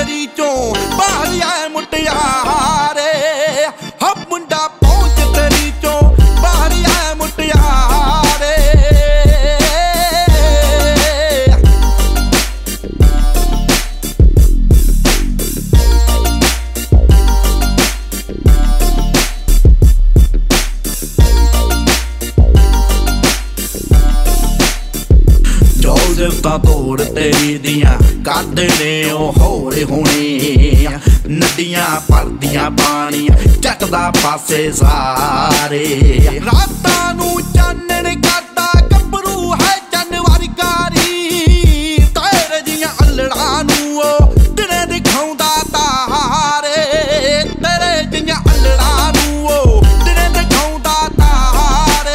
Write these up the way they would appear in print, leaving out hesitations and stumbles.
ਤੇਰੀ ਚੋਂ ਬਾਹਰ ਆਏ ਮੁਟਿਆਰੇ ਹਾ ਮੁੰਡਾ ਪਹੁੰਚ ਤੇਰੀ ਚੋਂ ਬਾਹਰ ਆਏ ਮੁਟਿਆਰੇ जोज़िफ़ां तोड़ तेरी दियां कद ने होरे होने नदियां भरदियां पानियां चकदा पासे सारे रातां नूं चानण करदा गभरू है चन्न वरगारी तेरे जियां अल्लड़ां नूं दिने दिखाउंदा तारे तेरे जियां अल्लड़ां नूं दिने दिखाउंदा तारे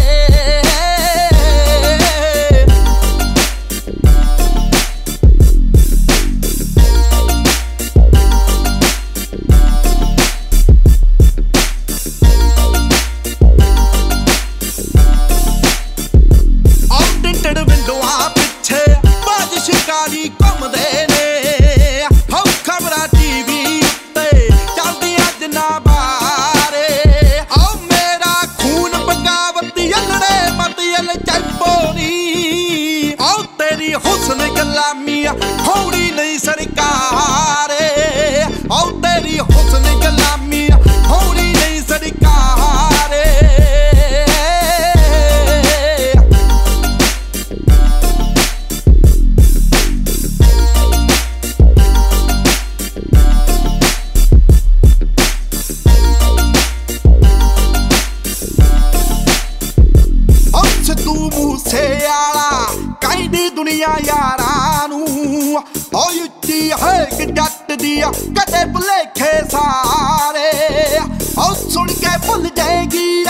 शिकारी घूमदे ने हो खबरां टीवी उत्ते चलदियां जनाबारे ओ मेरा खून बगावती अल्लड़े मती अल चैपोनी ओ तेरी हुस्न गुलामियां होड़ी नहीं सरकारे ओ तेरी हुस्न गुलामियां होड़ी नहीं सरकारे तू मूसे आला कहदी दुनिया यारां नूं ओ उच्ची है कि जट दिया कदे भुलेखे सारे ओ सुन के भुल जाएगी